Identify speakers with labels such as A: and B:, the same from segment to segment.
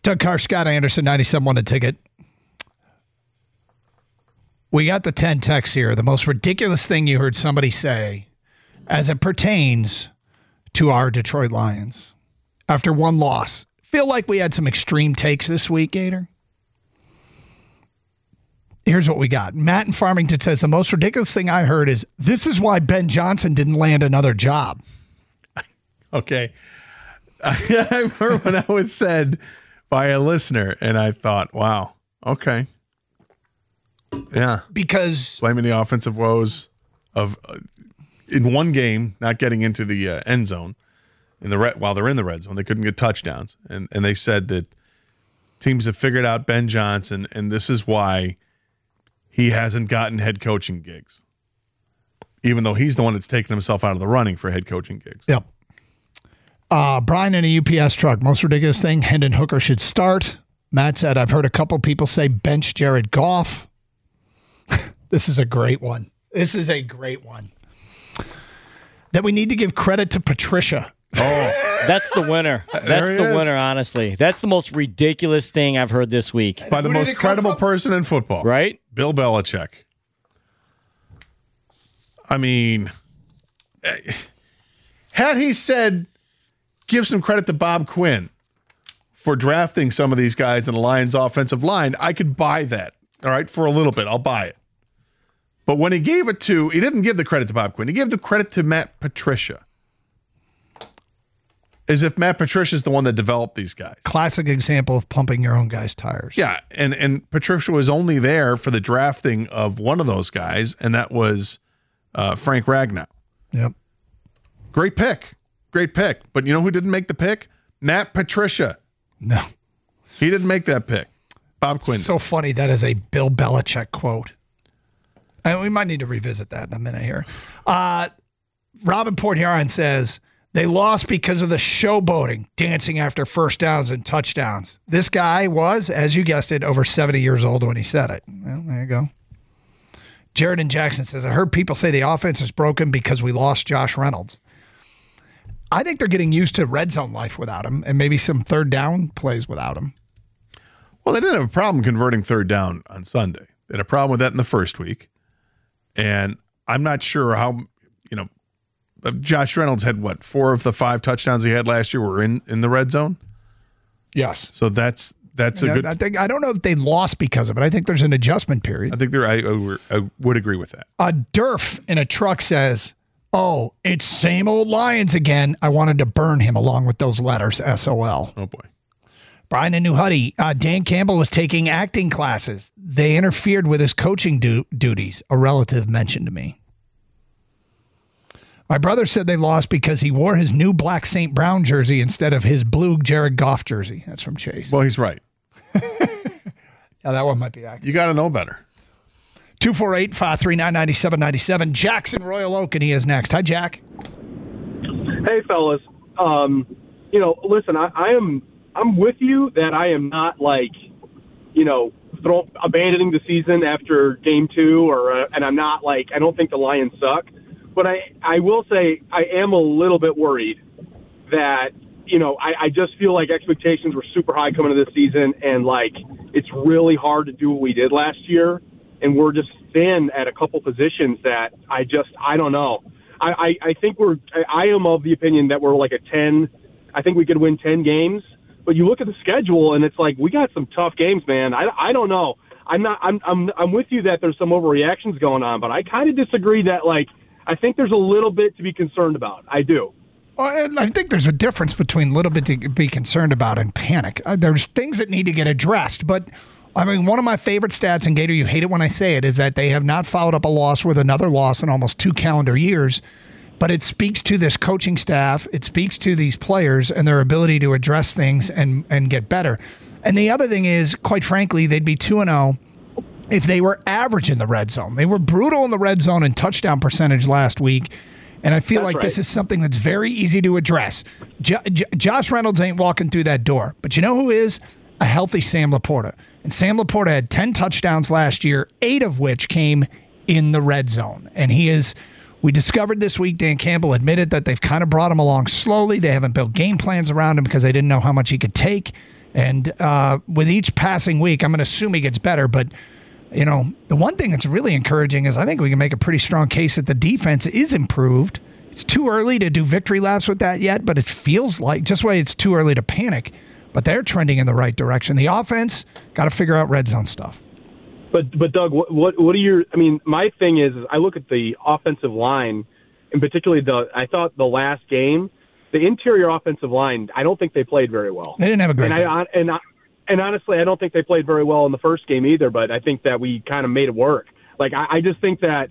A: Doug Carr, Scott Anderson, 97 The Ticket. We got the 10 texts here. The most ridiculous thing you heard somebody say as it pertains to our Detroit Lions after one loss. Feel like we had some extreme takes this week, Gator? Here's what we got. Matt in Farmington says, the most ridiculous thing I heard is, this is why Ben Johnson didn't land another job.
B: Okay. I heard when I was said by a listener, and I thought, wow, okay. Yeah.
A: Because
B: blaming the offensive woes of in one game not getting into the end zone while they're in the red zone. They couldn't get touchdowns. And they said that teams have figured out Ben Johnson, and this is why he hasn't gotten head coaching gigs, even though he's the one that's taken himself out of the running for head coaching gigs.
A: Yep. Brian in a UPS truck. Most ridiculous thing, Hendon Hooker should start. Matt said, I've heard a couple people say bench Jared Goff. This is a great one. That we need to give credit to Patricia.
B: Oh,
C: that's the winner. That's the winner, honestly. That's the most ridiculous thing I've heard this week.
B: By the most credible person in football.
C: Right?
B: Bill Belichick. I mean, had he said, give some credit to Bob Quinn for drafting some of these guys in the Lions offensive line, I could buy that. All right, for a little bit, I'll buy it. But when he didn't give the credit to Bob Quinn. He gave the credit to Matt Patricia. As if Matt Patricia is the one that developed these guys.
A: Classic example of pumping your own guys' tires.
B: Yeah, and Patricia was only there for the drafting of one of those guys, and that was Frank Ragnow.
A: Yep.
B: Great pick. But you know who didn't make the pick? Matt Patricia.
A: No.
B: He didn't make that pick. Bob Quinn.
A: So funny. That is a Bill Belichick quote. And we might need to revisit that in a minute here. Robin Port Huron says, they lost because of the showboating, dancing after first downs and touchdowns. This guy was, as you guessed it, over 70 years old when he said it. Well, there you go. Jared in Jackson says, I heard people say the offense is broken because we lost Josh Reynolds. I think they're getting used to red zone life without him and maybe some third down plays without him.
B: Well, they didn't have a problem converting third down on Sunday. They had a problem with that in the first week. And I'm not sure how, Josh Reynolds had 4 of the 5 touchdowns he had last year were in the red zone?
A: Yes.
B: So that's a good.
A: I don't know that they lost because of it. I think there's an adjustment period.
B: I think I would agree with that.
A: Durf in a truck says, oh, it's same old Lions again. I wanted to burn him along with those letters, SOL.
B: Oh, boy.
A: Brian in New Huddy, Dan Campbell was taking acting classes. They interfered with his coaching duties, a relative mentioned to me. My brother said they lost because he wore his new black St. Brown jersey instead of his blue Jared Goff jersey. That's from Chase.
B: Well, he's right.
A: Yeah, that one might be accurate.
B: You got to know better.
A: 248-539-9797. Jackson Royal Oak, and he is next. Hi, Jack.
D: Hey, fellas. Listen, I'm with you that I am not abandoning the season after game 2 and I'm not I don't think the Lions suck. But I will say I am a little bit worried that, I just feel like expectations were super high coming into this season and it's really hard to do what we did last year. And we're just thin at a couple positions that I don't know. I think I am of the opinion that we're like a 10. I think we could win 10 games, but you look at the schedule and it's we got some tough games, man. I don't know. I'm with you that there's some overreactions going on, but I kind of disagree that I think there's a little bit to be concerned about. I do.
A: Well, I think there's a difference between little bit to be concerned about and panic. There's things that need to get addressed, but I mean, one of my favorite stats, and Gator, you hate it when I say it, is that they have not followed up a loss with another loss in almost 2 calendar years. But it speaks to this coaching staff. It speaks to these players and their ability to address things and get better. And the other thing is, quite frankly, they'd be 2-0 if they were average in the red zone. They were brutal in the red zone and touchdown percentage last week. And I feel
D: That's
A: like
D: right.
A: This is something that's very easy to address. Josh Reynolds ain't walking through that door. But you know who is? A healthy Sam Laporta. And Sam Laporta had 10 touchdowns last year, 8 of which came in the red zone. And we discovered this week, Dan Campbell admitted that they've kind of brought him along slowly. They haven't built game plans around him because they didn't know how much he could take. And with each passing week, I'm going to assume he gets better. But, the one thing that's really encouraging is I think we can make a pretty strong case that the defense is improved. It's too early to do victory laps with that yet, but it feels like, just why it's too early to panic, but they're trending in the right direction. The offense, got to figure out red zone stuff.
D: But Doug, what are your? I mean, my thing is I look at the offensive line, and particularly I thought the last game, the interior offensive line, I don't think they played very well.
A: They didn't have a great game.
D: And honestly, I don't think they played very well in the first game either. But I think that we kind of made it work. Like I just think that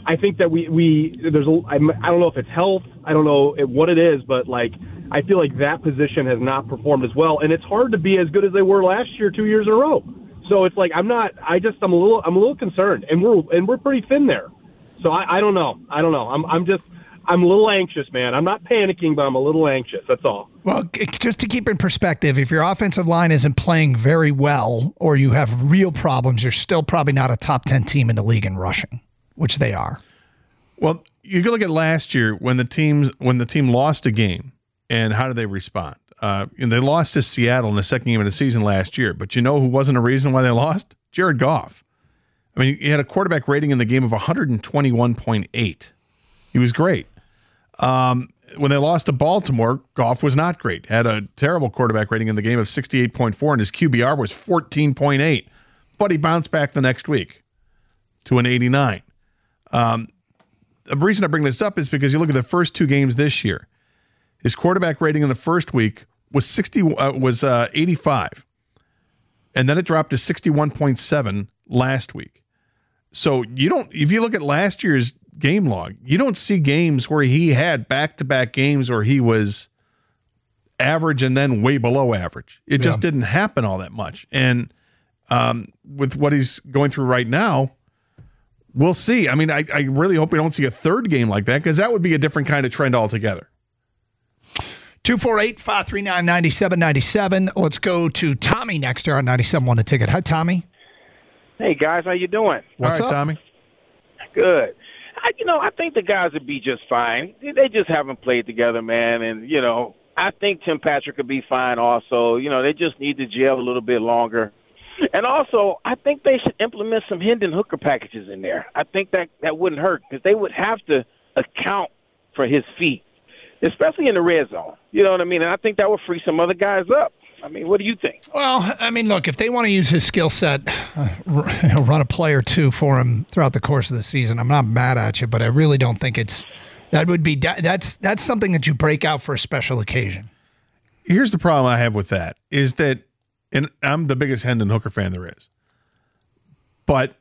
D: we there's I don't know if it's health, I don't know what it is, but like I feel like that position has not performed as well, and it's hard to be as good as they were last year, 2 years in a row. So it's like I'm a little concerned, and we're pretty thin there. So I don't know. I'm a little anxious, man. I'm not panicking, but I'm a little anxious. That's all.
A: Well, just to keep in perspective, if your offensive line isn't playing very well or you have real problems, you're still probably not a top 10 team in the league in rushing, which they are.
B: Well, you can look at last year when the team lost a game, and how did they respond? They lost to Seattle in the second game of the season last year, but you know who wasn't a reason why they lost? Jared Goff. I mean, he had a quarterback rating in the game of 121.8. He was great. When they lost to Baltimore, Goff was not great. Had a terrible quarterback rating in the game of 68.4, and his QBR was 14.8. But he bounced back the next week to an 89. The reason I bring this up is because you look at the first two games this year. His quarterback rating in the first week was 85, and then it dropped to 61.7 last week. So if you look at last year's game log, you don't see games where he had back-to-back games where he was average and then way below average. It just didn't happen all that much. And with what he's going through right now, we'll see. I mean, I really hope we don't see a third game like that, because that would be a different kind of trend altogether.
A: 248-539-9797. Let's go to Tommy next here on 97.1 The Ticket. Hi, Tommy.
E: Hey, guys. How you doing?
B: What's up, Tommy?
E: Good. I think the guys would be just fine. They just haven't played together, man. And, I think Tim Patrick could be fine also. They just need to gel a little bit longer. And also, I think they should implement some Hendon Hooker packages in there. I think that wouldn't hurt, because they would have to account for his feet, especially in the red zone. You know what I mean? And I think that would free some other guys up. I mean, what do you think?
A: Well, I mean, look, if they want to use his skill set, run a play or two for him throughout the course of the season, I'm not mad at you, but I really don't think that's something that you break out for a special occasion.
B: Here's the problem I have with that is that, and I'm the biggest Hendon Hooker fan there is, but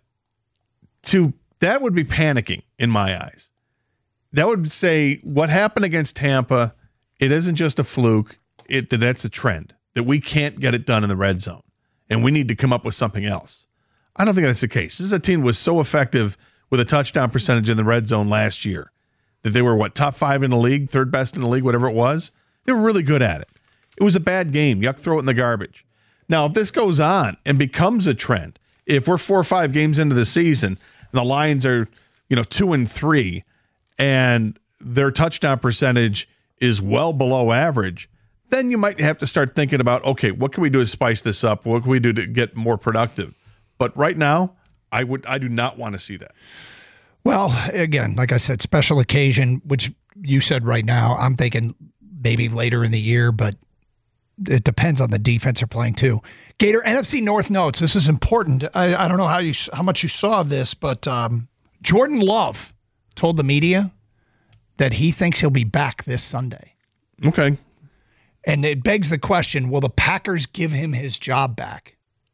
B: that would be panicking in my eyes. That would say what happened against Tampa, it isn't just a fluke, that's a trend. That we can't get it done in the red zone, and we need to come up with something else. I don't think that's the case. This is a team that was so effective with a touchdown percentage in the red zone last year that they were, top 5 in the league, third best in the league, whatever it was. They were really good at it. It was a bad game. Yuck, throw it in the garbage. Now, if this goes on and becomes a trend, if we're 4 or 5 games into the season and the Lions are, 2-3, and their touchdown percentage is well below average, then you might have to start thinking about, okay, what can we do to spice this up? What can we do to get more productive? But right now, I do not want to see that.
A: Well, again, like I said, special occasion, which you said right now, I'm thinking maybe later in the year, but it depends on the defense they're playing too. Gator, NFC North notes. This is important. I don't know how much you saw of this, but Jordan Love told the media that he thinks he'll be back this Sunday.
B: Okay.
A: And it begs the question, will the Packers give him his job back?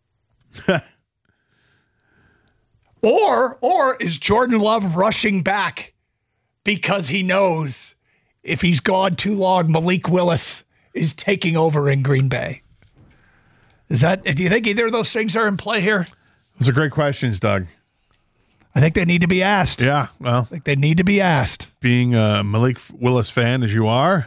A: Or is Jordan Love rushing back because he knows if he's gone too long, Malik Willis is taking over in Green Bay? Do you think either of those things are in play here?
B: Those are great questions, Doug.
A: I think they need to be asked.
B: Yeah, well.
A: I think they need to be asked.
B: Being a Malik Willis fan as you are,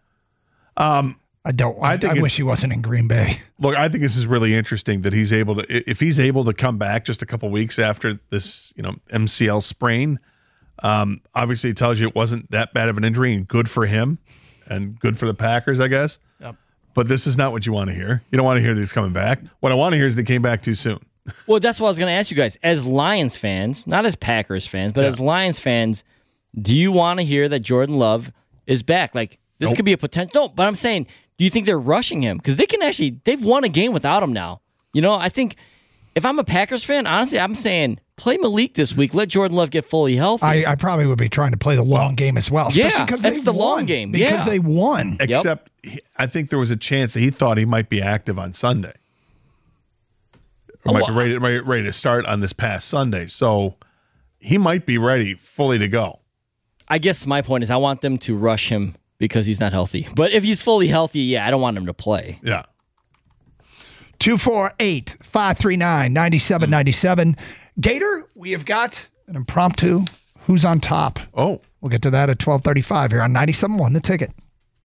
A: I wish he wasn't in Green Bay.
B: Look, I think this is really interesting that if he's able to come back just a couple weeks after this, MCL sprain, obviously it tells you it wasn't that bad of an injury, and good for him and good for the Packers, I guess.
A: Yep.
B: but this is not what you want to hear. You don't want to hear that he's coming back. What I want to hear is that he came back too soon.
C: Well, that's what I was going to ask you guys. As Lions fans, not as Packers fans, but as Lions fans, do you want to hear that Jordan Love is back? Like, this could be a potential. No, but I'm saying, do you think they're rushing him? Because they've won a game without him now. You know, I think if I'm a Packers fan, honestly, I'm saying play Malik this week. Let Jordan Love get fully healthy.
A: I probably would be trying to play the long game as well.
C: Yeah, that's the long game.
A: Because they won.
B: Except I think there was a chance that he thought he might be active on Sunday. Or might be ready to start on this past Sunday. So he might be ready fully to go.
C: I guess my point is I want them to rush him because he's not healthy. But if he's fully healthy, I don't want him to play.
B: Yeah.
A: 248-539-9797. Gator, we have got an impromptu Who's on Top.
B: Oh.
A: We'll get to that at 12:35 here on 97.1 The Ticket.